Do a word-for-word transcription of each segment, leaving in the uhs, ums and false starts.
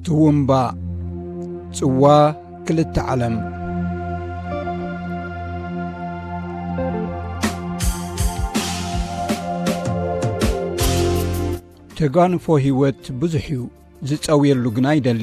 تومبا ጽዋ ክልተ ዓለም ተጋንፎ ህይወት ብዙሕ እዩ ዝጸውየሉ ግና ይደሊ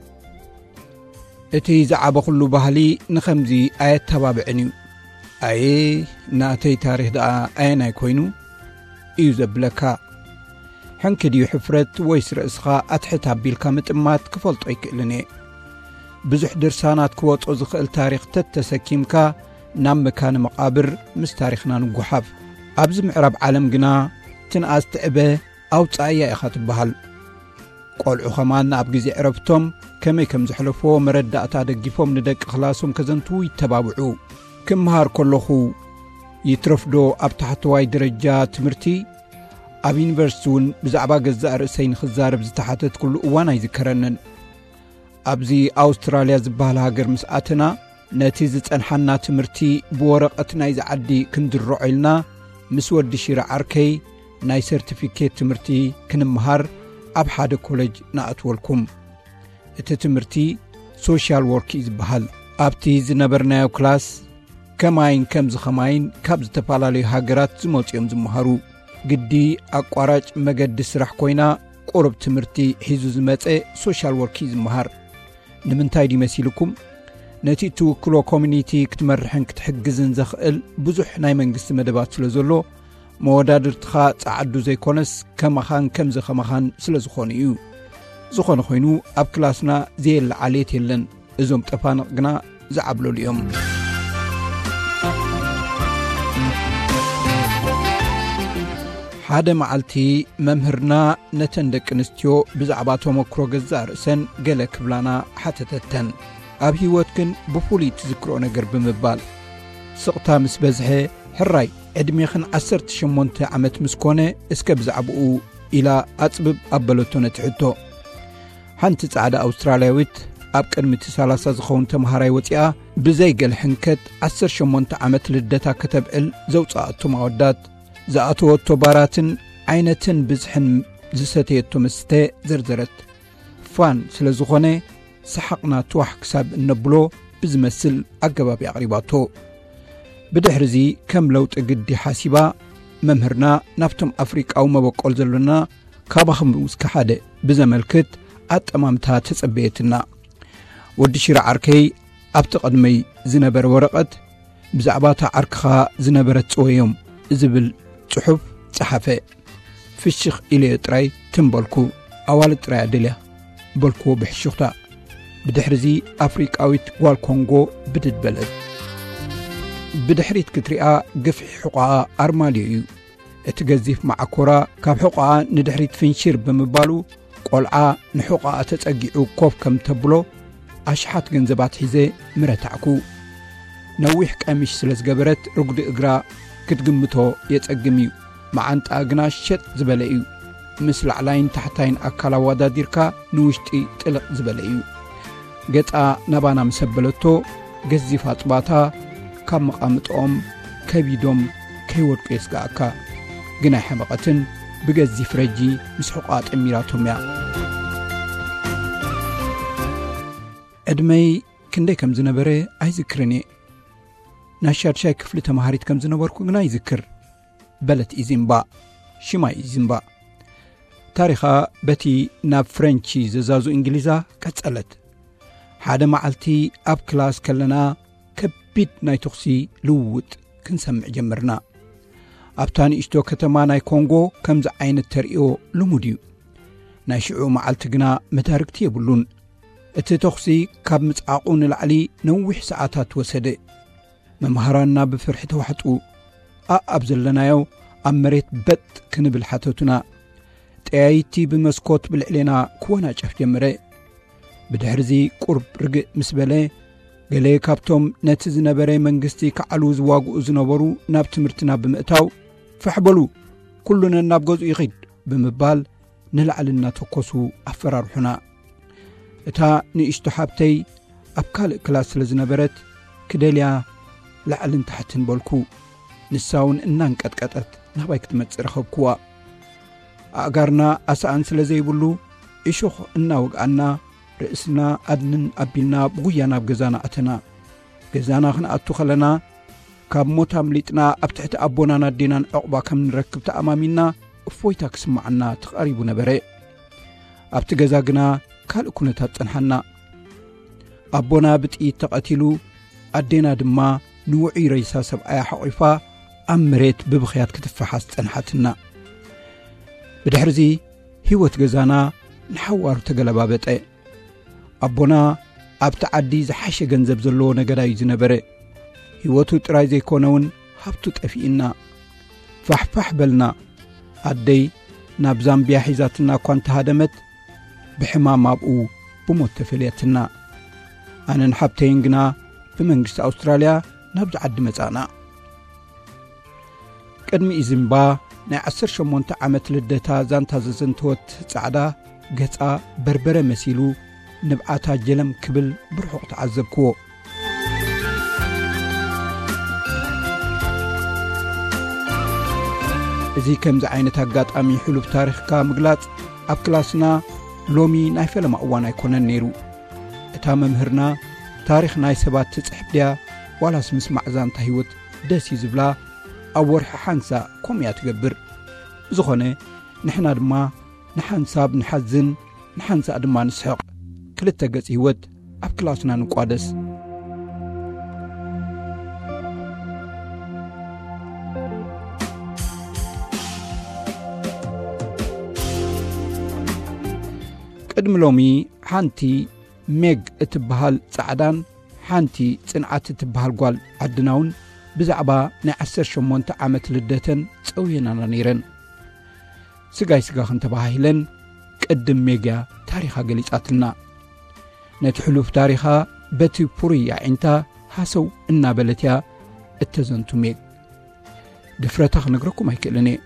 እቲ ዝዓበ ኩሉ ባህሊ ንኸምዚ ኣየተባብዕን እዩ ኣየ ናተይ ታሪኽ ደኣ ኣየናይ ኮይኑ እዩ ዘብለካ ሕንክድዩ ሕፍረት ወይስ ርእስኻ ኣትሕት ኣቢልካ ምጥማት ክፈልጦ ይክእልን እየ ብዙሕ ድርሳናት ክወጦ ዝኽእል ታሪኽ ተተሰኪምካ ናብ መካነ መቓብር ምስ ታሪኽና ንጉሓፍ ኣብዚ ምዕራብ ዓለም ግና ትንኣስ ትዕበ ኣውፃእያ ኢኻ ትበሃል ቆልዑ ኸማን ኣብ ግዜ ዕረፍቶም ከመይ ከም ዘሕለፎ መረዳእታ ደጊፎም ንደቂ ክላሶም ከዘንቱ ይተባብዑ ክምሃር ከለኹ ይትረፍዶ ኣብ ታሕተዋይ ደረጃ ትምህርቲ ኣብ ዩኒቨርሲቲ እውን ብዛዕባ ገዛእ ርእሰይ ንኽዛረብ ዝተሓተት ኩሉ እዋን ኣይዝከረንን ኣብዚ ኣውስትራልያ ዝበሃል ሃገር ምስ ኣተና ነቲ ዝጸንሓና ትምህርቲ ብወረቐት ናይ ዝዓዲ ክንድርዖ ኢልና ምስ ወዲ ሽረ ዓርከይ ናይ ሰርቲፊኬት ትምህርቲ ክንምሃር ኣብ ሓደ ኮሌጅ ንኣትወልኩም እቲ ትምህርቲ ሶሻል ወርክ ዝበሃል ኣብቲ ዝነበርናዮ ክላስ ከማይን ከም ዝኸማይን ካብ ዝተፈላለዩ ሃገራት ዝመጽኦም ዝመሃሩ ግዲ ኣቋራጭ መገዲ ስራሕ ኮይና ቁርብ ትምህርቲ ሒዙ ዝመጸ ሶሻል ወርክ ዝመሃር ንምንታይ ዲመሲልኩም ነቲ ትውክሎ ኮሚኒቲ ክትመርሕን ክትሕግዝን ዘኽእል ብዙሕ ናይ መንግስቲ መደባት ስለ ዘሎ መወዳድርትኻ ጻዓዱ ዘይኮነስ ከማኻን ከም ዝኸማኻን ስለ ዝኾነ እዩ ዝኾነ ኮይኑ ኣብ ክላስና ዘየለዓልየት የለን እዞም ጠፋንቕ ግና ዝዓብለሉ እዮም ሓደ መዓልቲ መምህርና ነተን ደቂ ኣንስትዮ ብዛዕባ ተመክሮ ገዛእ ርእሰን ገለ ክብላና ሓተተተን ኣብ ህይወት ግን ብፍሉይ ትዝክርኦ ነገር ብምባል ስቕታ ምስ በዝሐ ሕራይ ዕድሜኽን ዓሰርተ ሸሞንተ ዓመት ምስ ኮነ እስከ ብዛዕባኡ ኢላ ኣጽብብ ኣበለቶ ነትሕቶ ሓንቲ ጻዕዳ ኣውስትራልያዊት ኣብ ቅድሚቲ ሰላሳ ዝኸውን ተምሃራይ ወፂኣ ብዘይ ገለ ሕንከት ዓሰርተ ሸሞንተ ዓመት ልደታ ከተብዕል ዘውፃኣቶ ማወዳት ዝኣተወቶ ባራትን ዓይነትን ብዝሕን ዝሰተየቶ መስተ ዘርዘረት ፋን ስለ ዝኾነ ሰሓቕና ትዋሕ ክሳብ እነብሎ ብዝመስል ኣገባቢ ኣቕሪባቶ ብድሕሪዚ ከም ለውጢ ግዲ ሓሲባ መምህርና ናብቶም ኣፍሪቃዊ መበቆል ዘለና ካባኸም ውስካ ሓደ ብዘመልክት ኣጠማምታ ተጸበየትና ወዲ ሽረ ዓርከይ ኣብቲ ቐድመይ ዝነበረ ወረቐት ብዛዕባታ ዓርክኻ ዝነበረት ጽወዮም ዝብል ጽሑፍ ጸሓፈ ፍሽኽ ኢለዮ ጥራይ ትንበልኩ ኣዋልድ ጥራይ ኣደልያ በልክዎ ብሕሽኽታ ብድሕሪዚ ኣፍሪቃዊት ጓል ኮንጎ ብድድበለት ብድሕሪት ክትሪኣ ግፍሒ ሕቋኣ ኣርማልዮ እዩ እቲ ገዚፍ ማዓኮራ ካብ ሕቋኣ ንድሕሪት ፍንሽር ብምባሉ ቆልዓ ንሕቋኣ ተጸጊዑ ኮፍ ከም ተብሎ ኣሽሓት ገንዘባት ሒዘ ምረታዕኩ ነዊሕ ቀሚሽ ስለ ዝገበረት ርጉዲ እግራ ክትግምቶ የጸግም እዩ መዓንጣ ግና ሸጥ ዝበለ እዩ ምስ ላዕላይን ታሕታይን ኣካል ኣዋዳዲርካ ንውሽጢ ጥልቕ ዝበለ እዩ ገጻ ናባና ምሰበለቶ ገዚፍ ኣጽባታ ካብ መቓምጦኦም ከቢዶም ከይወድቁ የስጋኣካ ግናይ ሓመቐትን ብገዚፍ ረጂ ምስ ሕቋ ጠሚራቶም እያ ዕድመይ ክንደይ ከም ዝነበረ ኣይዝክርን እየ ናይ ሻድሻይ ክፍሊ ተምሃሪት ከም ዝነበርኩ ግና ይዝክር በለት ኢዚምባ ሽማይ ኢዚምባ ታሪኻ በቲ ናብ ፍሬንቺ ዘዛዙ እንግሊዛ ቀጸለት ሓደ መዓልቲ ኣብ ክላስ ከለና ከቢድ ናይ ተኽሲ ልውውጥ ክንሰምዕ ጀመርና ኣብታ ንእሽቶ ከተማ ናይ ኮንጎ ከምዚ ዓይነት ተርእዮ ልሙድ እዩ ናይ ሽዑ መዓልቲ ግና መዳርግቲ የብሉን እቲ ተኽሲ ካብ ምጽዓቑ ንላዕሊ ነዊሕ ሰዓታት ወሰደ መምሃራንና ብፍርሒ ተዋሕጡ ኣብ ዘለናዮ ኣብ መሬት በጥ ክንብል ሓተቱና ጠያይቲ ብመስኮት ብልዕሌና ክወናጨፍ ጀመረ ብድሕሪዚ ቁርብ ርግእ ምስ በለ ገለ ካብቶም ነቲ ዝነበረ መንግስቲ ከዓሉ ዝዋግኡ ዝነበሩ ናብ ትምህርትና ብምእታው ፈሕበሉ ኩሉን ናብ ገዝኡ ይኺድ ብምባል ንላዕልና ተኮሱ ኣፈራርሑና እታ ንእሽቶ ሓብተይ ኣብ ካልእ ክላስ ስለ ዝነበረት ክደልያ ላዕልን ታሕትን በልኩ ንሳውን እናንቀጥቀጠት ናባይ ክትመጽእ ረኸብኩዋ ኣጋርና ኣሳኣን ስለ ዘይብሉ እሾኽ እናወግኣና رئسنا أدنن أبلنا بغيانا بغزانا أتنا غزانا خنا أتو خلنا كاب موتا مليتنا أبتحت أبونا نادينا أقبا كم نركب تأمامينا أفويتا كسمعنا تقريبو نبري أبت غزاقنا كالكونتا تنحنا أبونا بتئي تقاتلو أدينا دما نوعي ريسا سبعي حقيفا أمريت ببخيات كتفحاس تنحتنا بدحرزي هيوت غزانا نحوار تقلبابت أبونا أبتعدي زحاشة جنزب زلو نقداي زنبري هيوتو تراي زي كونون هبتو تأفئنا فحفح بلنا عدي نابزان بياحيزاتنا كوانت هادمت بحمام أبقو بموت تفليتنا أنا نحبتين قنا بمنجس أستراليا نبز عد مزانا قدمي إزنبا ناي عسر شمونت عمت لدتا زانتا ززنتوت سعدا قطع بربرة مسيلو نبعاتا جلم كبل برحوق تعذبكو إذي كم زعينة هقات أمي حلو بتاريخ كامقلات أب كلاسنا لومي نايفة لما أوانا يكونن نيرو إتا ممهرنا تاريخ ناي سبات تسحب ديا ولا سمس معزان تهيوت داسي زبلا أو ورح حانسا كوميا تقبر زخونة نحنا دما نحانسا بنحزن نحانسا دما نسحق كلتا قز هيوت أب كلاسنا نقادس قدم لومي حانتي ميغ اتبهال صعدان حانتي صنعت اتبهال قال عدناون بزعبا ناي عسر شمونت عامت لدتن صوينا نيرن سغاي سغا خنت باهيلن قدم ميغا تاريخا غليصاتنا نتحلف تاريخا بتي بوريا انت حسو ان بلتيا اتزنتو ميغ دفرتها نغركم هيكلني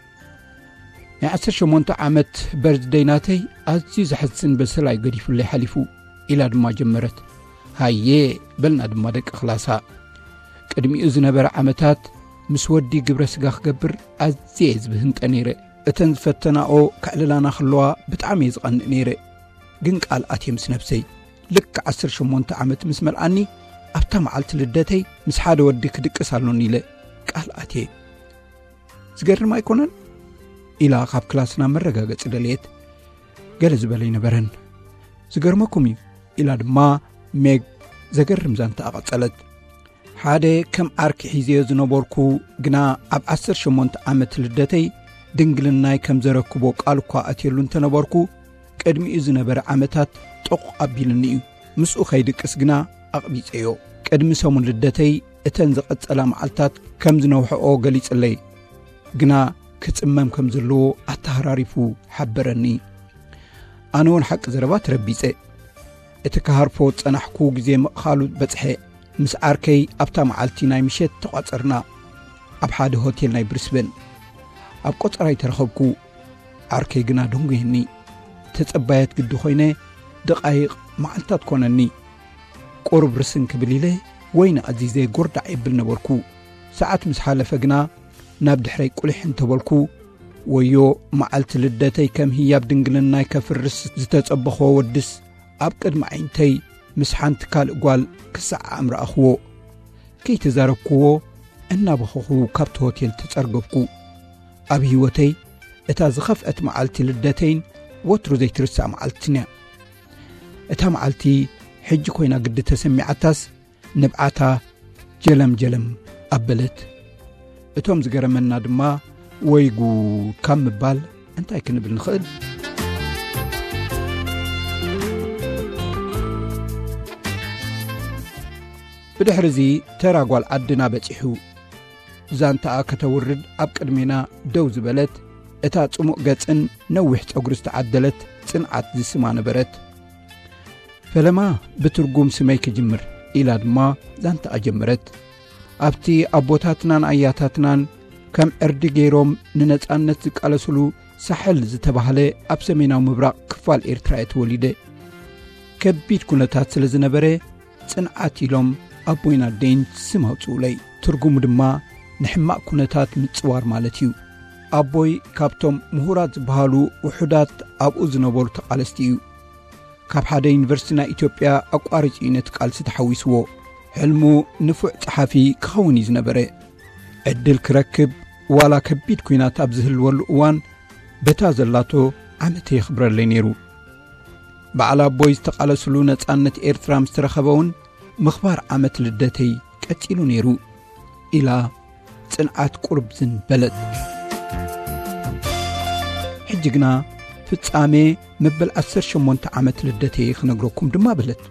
ناي عسر شمونت عامت برديناتي ازي زحسن بسلاي غديف لي حلفو إلى دما جمرت هاي بلنا دما دق خلاصا قدمي زنبر عمتات مسودي قبر سغاخ قبر ازيز بهنت نيره اتن فتناو كعللانا خلوا بتعم يزقن نيره جن قال اتي مس نفسي لك عشر شمونت عمت مسملاني ابتا معلت لدتي مس حدا ودي كدقسالو نيله قال اتي زغر ما يكونن الى خاب كلاسنا مرغاغص دليت ገለዝ በለይ ነበረን ዝገርመኩም ኢላ ድማ ሜግ ዘገርም ዛንታ አቀጸለት ሓደ ከም አርክ ሒዜ ዝነበርኩ ግና ኣብ عشرة وثمانية ዓመት ልደተይ ድንግልናይ ከም ዘረክቦ ቃልኳ አትየሉን ተነበርኩ ቀድሚ ዝነበረ ዓመታት ጥቕ አቢልኒ ምስኡ ኸይድቅስ ግና አቅቢጽዮ ቀድሚ ሰሙን ልደተይ እተን ዝቀጸላ መዓልታት ከም ዝነውሕኦ ገሊጽለይ ግና ክጽመም ከም ዘለዎ አተሃራሪፉ ሓበረኒ أنا حق زربات ربيسة اتكهرفو تصنحكو جزي مقخالو بصحي مس عركي أبتا معالتي ناي مشيت تقاصرنا أب حاد هوتيل ناي برسبن أب قطراي ترخبكو عركي جنا دونغيني تتصبايت قد خوينه دقائق معالتات كونني قرب رسن كبليله وين عزيزي قرد عيبل نبركو ساعات مس حالفه جنا ناب دحري قلحن تبلكو ويو معلت لدتي كم هي بدنجلنا كفرس زتتصبخو ودس ابقد معينتي مسحنت كال قال كسع امر اخو كي تزاركو ان بخو كابت هوتيل تصرغفكو اب هيوتي اتا زخفت معلت لدتين وترو زي ترسع معلتنا اتا معلتي حج كوينا قد تسمعتاس نبعتا جلم جلم ابلت اتوم زغرمنا دما ويغو كم بال انت يكنبل نخل بدحرزي تراغوال عدنا بصحو زانتا كتورد اب قدمينا دوز بلت اتا صمو غصن نوح صغرس تعدلت صنعت زسما نبرت فلما بترغوم سمي كجمر الى دما زانتا اجمرت ابتي ابوتاتنان اياتاتنان كم اردغيروم ننصانت قالسلو ساحل زتباهله اب سميناو مبراق كفال ايرترايت وليده كبيت كونتات سلازنبره صنعات يلوم ابوينا دين سماوصولي ترغوم دما نحما كونتات مصوار مالتيو ابوي كابتوم مهورات بحالو وحدات ابو زنبور تقالستيو ካብ ሓደ ዩኒቨርሲቲ ኢትዮጵያ ኣቋርጪ ነት ቃልሲ ተሓዊስዎ ሕልሙ ንፉዕ ጸሓፊ ክኸውን እዩ ዝነበረ ዕድል ክረክብ ዋላ ከቢድ ኩናት ኣብ ዝህልወሉ እዋን በታ ዘላቶ ዓመት ይኽብረለይ ነይሩ በዓል ኣቦይ ዝተቃለስሉ ነጻነት ኤርትራ ምስ ተረኸበውን ምኽባር ዓመት ልደተይ ቀፂሉ ነይሩ ኢላ ጽንዓት ቁርብዝን በለት ሕጂ ግና ፍጻሜ መበል ዓሰርተ ሸሞንተ ዓመት ልደተይ ክነግረኩም ድማ በለት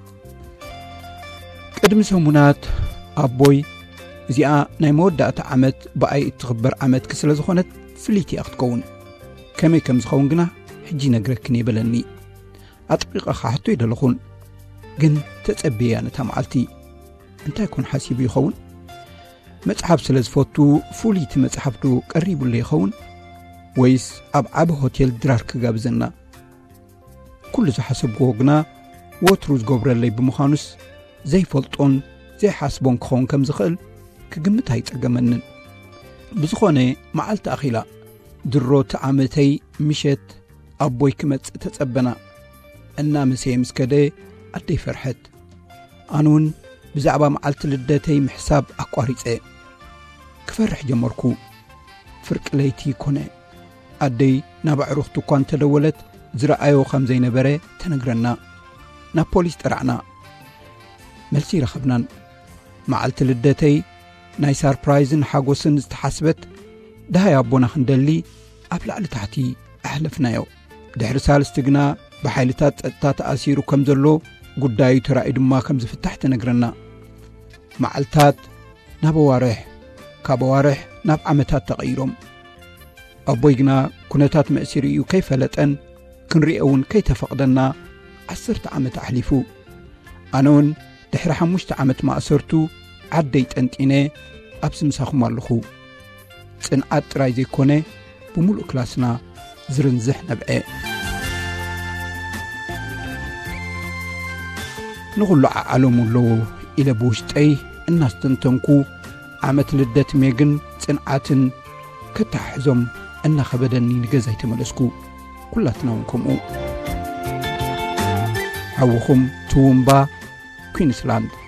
ቅድሚ ሰሙናት ኣቦይ እዚኣ ናይ መወዳእታ ዓመት ብኣይ እትኽበር ዓመት ክስለ ዝኾነት ፍሊት እያ ክትከውን ከመይ ከም ዝኸውን ግና ሕጂ ነግረክን የበለኒ ኣጥቢቐ ካሕቶ ይደለኹን ግን ተጸበያ ነታ መዓልቲ እንታይ ኮን ሓሲቡ ይኸውን መጽሓፍ ስለ ዝፈቱ ፍሉይቲ መጽሓፍ ዶ ቀሪቡለ ይኸውን ወይስ ኣብ ዓብ ሆቴል ድራር ክጋብዘና ኩሉ ዝሓሰብዎ ግና ወትሩ ዝገብረለይ ብምዃኑስ ዘይፈልጦን ዘይሓስቦን ክኸውን ከም ዝኽእል ክግምት ኣይጸገመንን ብዝኾነ መዓልቲ ኣኺላ ድሮቲ ዓመተይ ምሸት ኣቦይ ክመጽእ ተጸበና እና መሰየ ምስከደ ኣደይ ፈርሐት ኣነውን ብዛዕባ መዓልቲ ልደተይ ምሕሳብ ኣቋሪጸ ክፈርሕ ጀመርኩ ፍርቂ ለይቲ ኮነ ኣደይ ናብ ኣዕሩኽቲ እኳ እንተደወለት ዝረኣዮ ከም ዘይነበረ ተነግረና ናብ ፖሊስ ጠራዕና መልሲ ረኸብናን መዓልቲ ልደተይ ናይ ሰርፕራይዝን ሓጎስን ዝተሓስበት ዳሃይ ኣቦና ክንደሊ ኣብ ላዕሊ ታሕቲ ኣሕለፍናዮ ድሕሪ ሳልስቲ ግና ብሓይልታት ጸጥታ ተኣሲሩ ከም ዘሎ ጉዳዩ ተራእዩ ድማ ከም ዝፍታሕ ተነግረና መዓልታት ናብ ኣዋርሕ ካብ ኣዋርሕ ናብ ዓመታት ተቐይሮም ኣቦይ ግና ኩነታት መእሲር እዩ ከይፈለጠን ክንሪኦውን ከይተፈቕደና ዓሰርተ ዓመት ኣሕሊፉ ኣነውን ድሕሪ ሓሙሽተ ዓመት ማእሰርቱ ዓደይ ጠንጢነ ኣብሲ ምሳኹም ኣለኹ ጽንዓት ጥራይ ዘይኮነ ብምሉእ ክላስና ዝርንዝሕ ነብዐ ንኹሉ ዓዓሎም ኣለዎ ኢለ ብውሽጠይ እናስተንተንኩ ዓመት ልደት ሜግን ጽንዓትን ከተሓሕዞም እናኸበደኒ ንገዛይ ተመለስኩ ኩላትና እውን ከምኡ ሓውኹም ትውምባ ኩዊንስላንድ